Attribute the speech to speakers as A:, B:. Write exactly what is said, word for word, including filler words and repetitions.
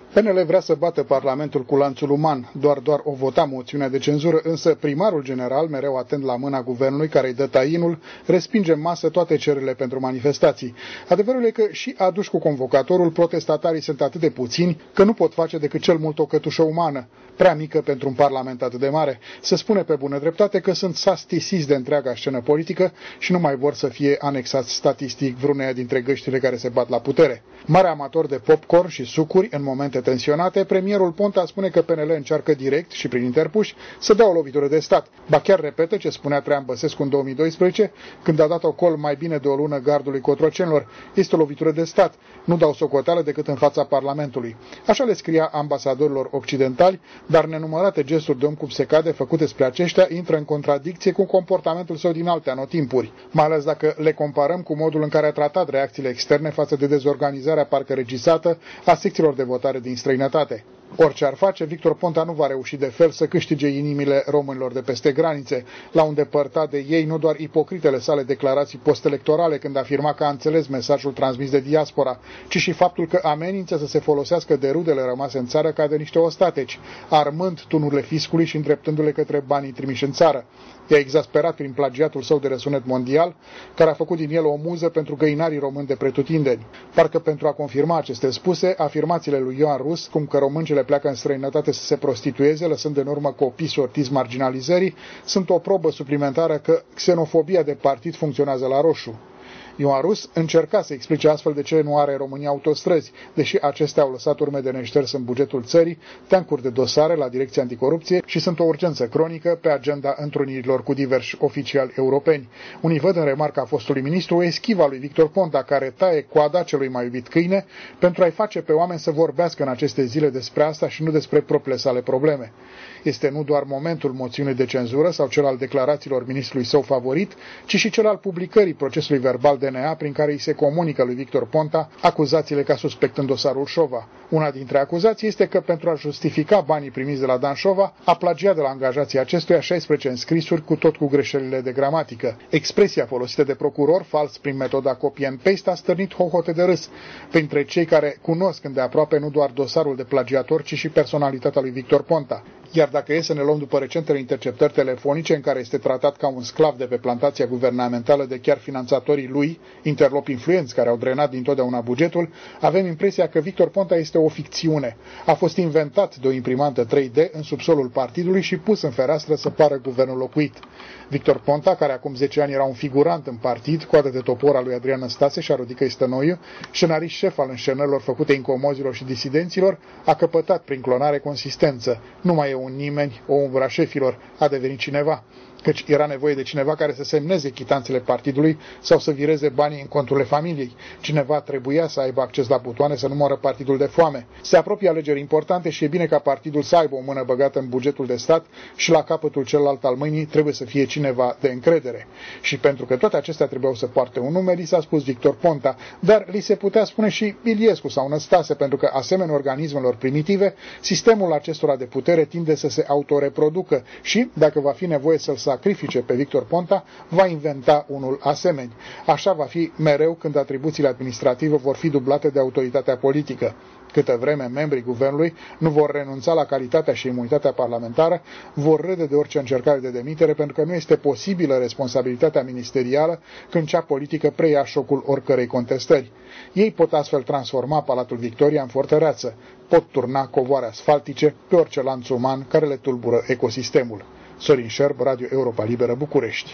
A: P N L vrea să bată Parlamentul cu lanțul uman, doar doar o vota moțiunea de cenzură, însă primarul general, mereu atent la mâna guvernului care îi dă tainul, respinge în masă toate cererile pentru manifestații. Adevărul e că și aduși cu convocatorul, protestatarii sunt atât de puțini că nu pot face decât cel mult o cătușă umană, prea mică pentru un parlament atât de mare. Se spune pe bună dreptate că sunt sastisiți de întreaga scenă politică și nu mai vor să fie anexați statistic vreuneia dintre găștile care se bat la putere. Mare amator de popcorn și sucuri în momente tensionate, premierul Ponta spune că P N L încearcă direct și prin interpuși să dea o lovitură de stat. Ba chiar repetă ce spunea Traian Băsescu în două mii doisprezece, când a dat ocol mai bine de o lună gardului cotrocenilor. Este o lovitură de stat, nu dau socoteală decât în fața Parlamentului. Așa le scria ambasadorilor occidentali, dar nenumărate gesturi de om cum se cade făcute spre aceștia intră în contradicție cu comportamentul său din alte anotimpuri, mai ales dacă le comparăm cu modul în care a tratat reacțiile externe față de dezorganizarea parcă regizată a secțiilor de votare din străinătate. Orice ar face, Victor Ponta nu va reuși de fel să câștige inimile românilor de peste granițe. L-au îndepărtat de ei nu doar ipocritele sale declarații postelectorale când afirma că a înțeles mesajul transmis de diaspora, ci și faptul că amenință să se folosească de rudele rămase în țară ca de niște ostateci, armând tunurile fiscului și îndreptându-le către banii trimiși în țară. I-a exasperat prin plagiatul său de răsunet mondial, care a făcut din el o muză pentru găinarii români de pretutindeni. Parcă pentru a confirma aceste spuse, afirmațiile lui Ioan Rus, cum că româncele pleacă în străinătate să se prostitueze, lăsând în urmă copii sortiți marginalizării, sunt o probă suplimentară că xenofobia de partid funcționează la roșu. Ioan Rus încerca să explice astfel de ce nu are România autostrăzi, deși acestea au lăsat urme de neșters în bugetul țării, teancuri de dosare la Direcția Anticorupție și sunt o urgență cronică pe agenda întrunirilor cu diversi oficiali europeni. Unii văd în remarca fostului ministru o eschivă a lui Victor Ponta, care taie coada celui mai iubit câine pentru a-i face pe oameni să vorbească în aceste zile despre asta și nu despre propriile sale probleme. Este nu doar momentul moțiunii de cenzură sau cel al declarațiilor ministrului său favorit, ci și cel al publicării procesului verbal D N A prin care îi se comunică lui Victor Ponta acuzațiile ca suspect în dosarul Șova. Una dintre acuzații este că pentru a justifica banii primiți de la Dan Șova, a plagiat de la angajații acestuia șaisprezece înscrisuri cu tot cu greșelile de gramatică. Expresia folosită de procuror, fals prin metoda copy and paste, a stârnit hohote de râs printre cei care cunosc îndeaproape nu doar dosarul de plagiator, ci și personalitatea lui Victor Ponta. Iar dacă e să ne luăm după recentele interceptări telefonice în care este tratat ca un sclav de pe plantația guvernamentală de chiar finanțatorii lui, interlopi influenți care au drenat dintotdeauna bugetul, avem impresia că Victor Ponta este o ficțiune. A fost inventat de o imprimantă trei D în subsolul partidului și pus în fereastră să pară guvernul locuit. Victor Ponta, care acum zece ani era un figurant în partid, coadă de topor al lui Adrian Năstase și a Rodică Stănoiu, scenarist șef al înșenărilor făcute incomozilor și disidenților, a căpătat prin clonare consistență. Nu mai e un nimeni, o umbra șefilor, a devenit cineva, căci era nevoie de cineva care să semneze chitanțele partidului sau să vireze banii în conturile familiei. Cineva trebuia să aibă acces la butoane să nu moară partidul de foame. Se apropie alegeri importante și e bine ca partidul să aibă o mână băgată în bugetul de stat și la capătul celălalt al mâinii trebuie să fie cineva de încredere. Și pentru că toate acestea trebuiau să poarte un nume, li s-a spus Victor Ponta, dar li se putea spune și Iliescu sau Năstase, pentru că, asemenea organismelor primitive, sistemul acestora de putere tinde să se autoreproducă și, dacă va fi nevoie să-l sacrifice pe Victor Ponta, va inventa unul asemeni. Așa va fi mereu când atribuțiile administrative vor fi dublate de autoritatea politică. Câtă vreme membrii guvernului nu vor renunța la calitatea și imunitatea parlamentară, vor râde de orice încercare de demitere, pentru că nu este posibilă responsabilitatea ministerială când cea politică preia șocul oricărei contestări. Ei pot astfel transforma Palatul Victoria în fortăreață, pot turna covoare asfaltice pe orice lanț uman care le tulbură ecosistemul. Sorin Șerb, Radio Europa Liberă, București.